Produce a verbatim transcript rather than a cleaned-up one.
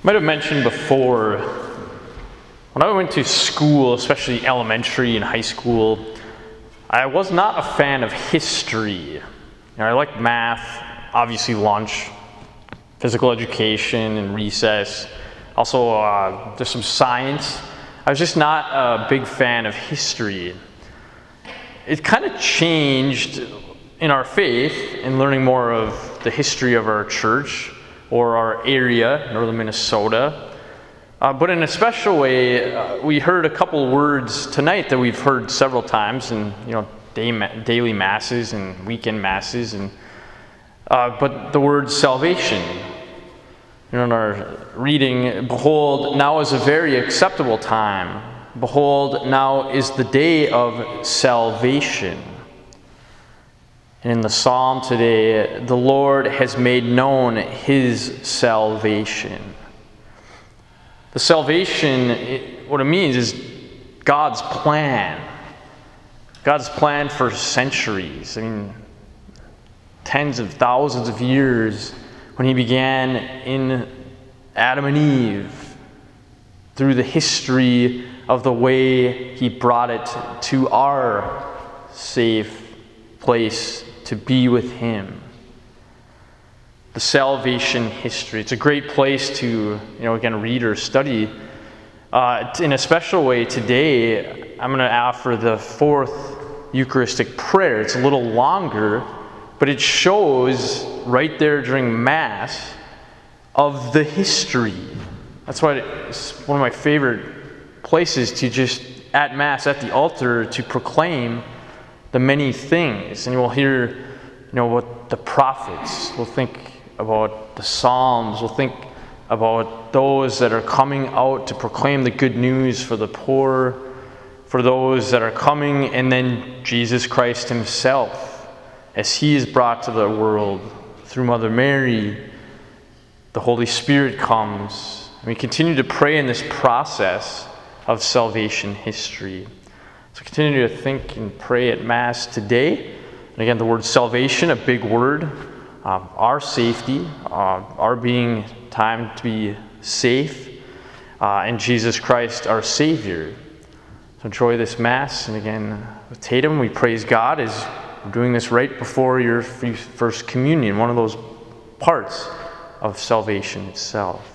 Might have mentioned before, when I went to school, especially elementary and high school, I was not a fan of history. You know, I liked math, obviously lunch, physical education and recess. Also, uh, there's some science. I was just not a big fan of history. It kind of changed in our faith in learning more of the history of our church or our area, northern Minnesota. Uh, but in a special way, uh, we heard a couple words tonight that we've heard several times in you know day ma- daily masses and weekend masses, and uh, but the word salvation. You know, in our reading, behold, now is a very acceptable time. Behold, now is the day of salvation. And in the psalm today, the Lord has made known his salvation. The salvation, it, what it means is God's plan. God's plan for centuries. I mean, tens of thousands of years when he began in Adam and Eve, through the history of the way he brought it to our safe place to be with him. The salvation history. It's a great place to, you know, again, read or study. Uh, in a special way today, I'm going to offer the fourth Eucharistic prayer. It's a little longer, but it shows right there during Mass of the history. That's why it's one of my favorite places to just, at Mass, at the altar, to proclaim the many things. And we'll hear, you know, what the prophets, we'll think about the Psalms, we'll think about those that are coming out to proclaim the good news for the poor, for those that are coming, and then Jesus Christ himself, as he is brought to the world through Mother Mary. The Holy Spirit comes. And we continue to pray in this process of salvation history. So continue to think and pray at Mass today. And again, the word salvation, a big word. Um, our safety, uh, our being time to be safe, uh, and Jesus Christ, our Savior. So enjoy this Mass. And again, with Tatum, we praise God as we're doing this right before your First Communion, one of those parts of salvation itself.